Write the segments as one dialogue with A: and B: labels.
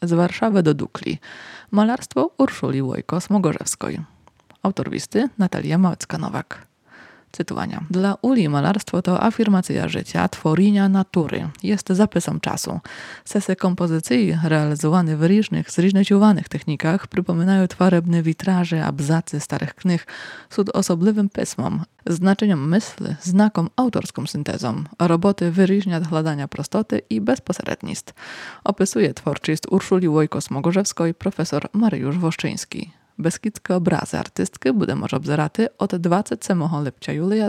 A: Z Warszawy do Dukli. Malarstwo Urszuli Łojko-Smogorzewskiej. Autor listy Natalia Małecka-Nowak. Cytowania. Dla Uli malarstwo to afirmacja życia, tworienia natury. Jest zapisem czasu. Sesje kompozycji realizowane w różnych, zróżnicowanych technikach przypominają twarebne witraże, abzacy starych knih z osobliwym pismom, znaczeniem myśli, znakom autorską syntezą. Roboty wyróżnia hladania prostoty i bezpośrednictw. Opisuje twórczość Urszuli Łojko-Smogorzewskiej profesor Mariusz Woszczyński. Beskidzkie obrazy artystki буде może obzerati od 27 lipca Julia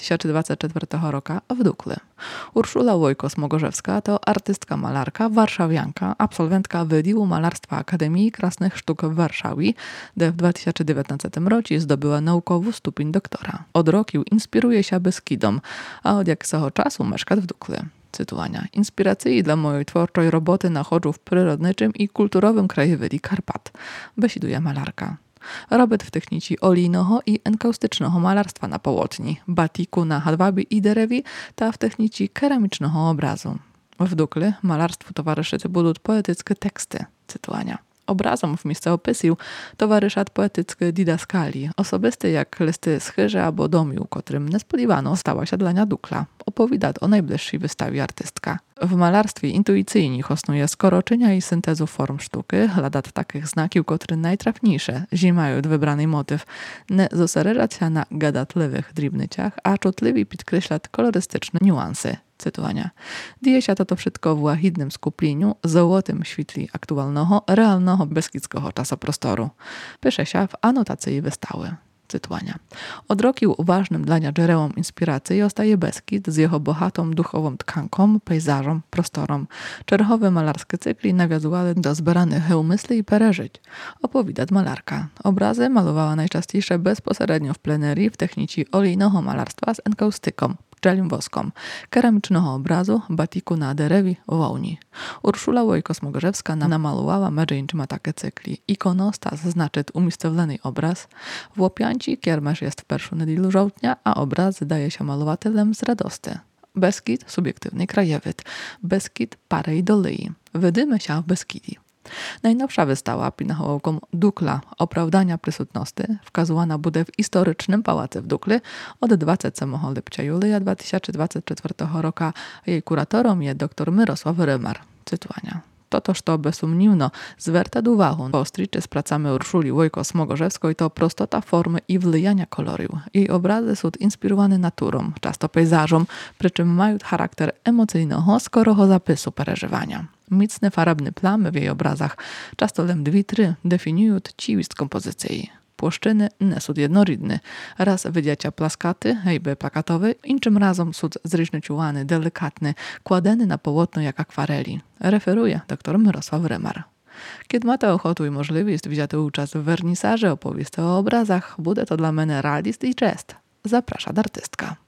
A: 2024 roku w Dukli. Urszula Łojko-Smogorzewska to artystka malarka, warszawianka, absolwentka Wydziału Malarstwa Akademii Krasnych Sztuk w Warszawie, gdzie w 2019 roku zdobyła naukowy stopień doktora. Od roku inspiruje się Beskidą, a od jakiegoś czasu mieszka w Dukli. Cytowania. Inspiracji dla mojej twórczej roboty nachodzę w przyrodniczym i kulturowym krajowydzie Karpat, besiduje malarka. Robię w technice olejnego i enkaustycznego malarstwa na połotni, batiku na hadwabi i derewi, ta w technice keramicznego obrazu. W Dukli malarstwu towarzyszyć będą poetyckie teksty. Cytowania. Obrazom w miejscu opisu towarzysza poetyckie didaskali, osobiste jak listy z chyży albo domiu, którym niespodziewano stała się dla nia Dukla. Opowiada o najbliższej wystawie artystka. W malarstwie intuicyjnie hosnuje skoroczenia i syntezu form sztuki, hladat takich znaków, które najtrafniejsze zimają wybrany motyw, nie zosereżać się na gadatliwych dribnyciach, a czutliwie podkreślać kolorystyczne niuanse. Cytowania. Dzieje się to wszystko w łahidnym skupieniu, złotym świetli aktualnego, realnego beskidzkiego czasoprostoru. Pisze się w anotacji wystawy. Cytowania. Od roku ważnym dla nia źródłem inspiracji zostaje Beskid z jego bohatą duchową tkanką, pejzażem, prostorą. Czerwowe malarskie cykli nawiązywały do zbieranych myśli i przeżyć. Opowiada malarka. Obrazy malowała najczęściej bezpośrednio w plenerii w technice olejnego malarstwa z enkaustyką, pszczelim woską, keramicznego obrazu, batiku na derewi, wołni. Urszula Łojko-Smogorzewska namalowała mężczyźma takie cykli. Ikonostas znaczy umiejscowiony obraz. W Łopianci kiermasz jest w pierwszą niedzielę żołtnia, a obraz daje się malowatelem z radosty. Beskid, subiektywny krajowid. Beskid, parej dolei. Wydymy się w Beskidii. Najnowsza wystawa pinachołką Dukla opravdania prysutności wskazywana bude w historycznym pałacu w Dukli od 27 lipca Julia 2024 roku. Jej kuratorem jest dr Mirosław Rymar. Cytowania. To, co bezumniwno zwraca uwagę po ostriczy z pracami Urszuli Łojko-Smogorzewskiej, to prostota formy i wlijania koloru. Jej obrazy są inspirowane naturą, często pejzażem, przy czym mają charakter emocyjnego, skorego zapisu przeżywania. Mocne farbne plamy w jej obrazach, często lemdwitry, definiują ciwist kompozycji. Płoszczyny nie są jednorodne. Raz wydziacia plaskaty, hejby plakatowy, inczym razem są zróżnicowany, delikatny, kładeny na połotno jak akwareli. Referuje dr Mirosław Rymar. Kiedy macie ochotę i możliwość wziąć udział w wernisaży opowieści o obrazach, będzie to dla mnie radość i czest. Zaprasza artystka.